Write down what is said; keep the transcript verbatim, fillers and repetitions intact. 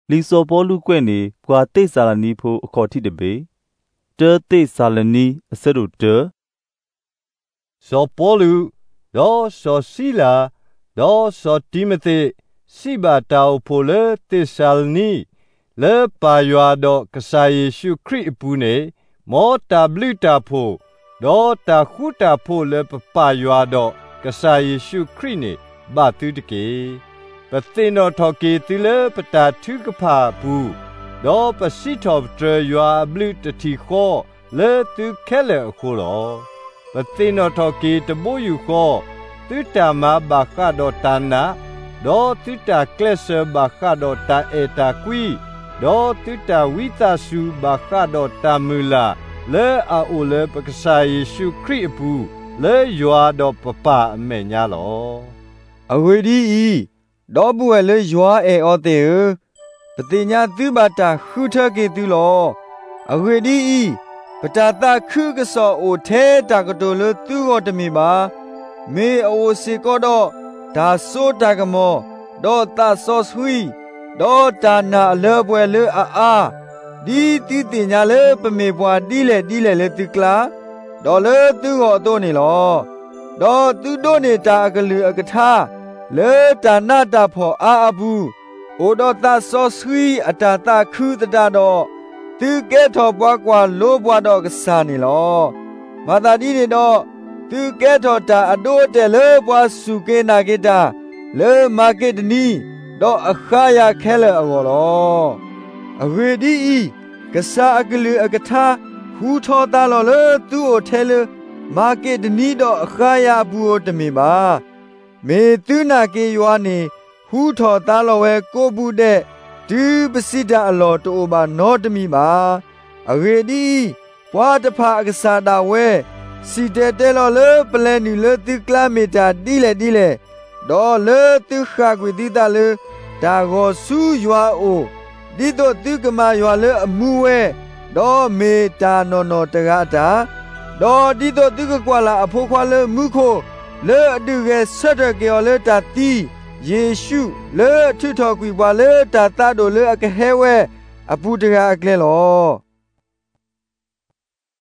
လီစောပေါ်လူကွဲ့နေဘွာတိတ်စာလနီဖိုအခေါ်ထိတပေတဲတိတ်စာလနီအစရုတဲစောပေါ်လူဒေါ်စောစီလာဒေါ်စောတိမသိစီဘာတောက်ဖိုလေတိဆာလနီလေပါယွာတော့ကစားယေရှုခရစ်အပူနေမောတာဘလူတာဖိုဒေါ်တာခုတာဖိုလေပပါယွာတော့ကစားယေရှုခရစ်နေဘာတူတကေပသိနောထော်ကေတိလေပတာထုကဖာဘူးဒေါ်ပစီထော်တရယွာဘလူတတီခောလေသူခဲလေအခုလောပသိနောထော်ကေတဘိုယူခောသူတာမဘာခါတော့တနာဒေါ်သူတာကလဆဘာခါတော့တာအေတာကွီဒေါ်သူတာဝိတာစုဘာခါတော့တာမူလာလေအာအိုလေပကဆာယေရှုခရစ်အပူလေယွာတော့ပပအမေညာလောအဝေဒီဤဒေါ်ဘွယ်လေယွာအေအောတေပတိညာသူဘာတာခုထကေသူလောအဝေဒီဤပတာတာခုကစောအိုထဲတာကတိုလသူောတမီပါမေအိုစီကောတော့ဒါဆိုတာကမောဒေါ်တာဆောဆွီဒေါ်တာနာလေဘွယ်လေအာအာဒီတီတင်ညာလေပမေပွားတီးလေတီးလေလေသူကလာဒေါ်လေသူ့ကိုတော့နေလောဒေါ်သူတို့နေတာအကလူအကထားလေတာနာတာဖော်အာအဘူးအိုဒေါ်တာဆောဆွီအတာတာခုတတာတော့သူကဲထော်ပွားကွာလို့ပွားတော့ကစားနေလောမာတာဒီနေတော့သူကဲထော်တာအတိုးတယ်လေပွားစုကေနာကေတာလေမာကေတနီတော့အခါရခဲလေအော်လောအဝေဒီဤကစားအကလူအကထားဟူထောတာလောလေသူ့ကိုထဲလေမာကေတနီတော့အခါရဘူးတမေပါမေသူနာကေယွာနေဟူထောတာလောဝဲကိုဘူးတဲ့ဒီပစိဒအလောတိုဘာနောတမီပါအဝေဒီဘွာတဖာအကစားတာဝဲစီတဲတဲလောလေပလဲနီလေသူကလာမီတာတီလေတီလေဒေါ်လေသူခါကွေတီတာလေဒါကိုဆူယွာအိုဒီတော့သူကမာယွာလေအမှုဝဲဒေါ်မေတာနော်နော်တကားတာဒေါ်ဒီတော့သူကကွာလာအဖိုးခွာလေမှုခိုလေအတူကဲဆက်တဲ့ကြော်လေတာတီယေရှုလေထုထော်ကွေပွာလေတာတာတို့လေအကဟဲဝဲအပူတကားအကလဲလော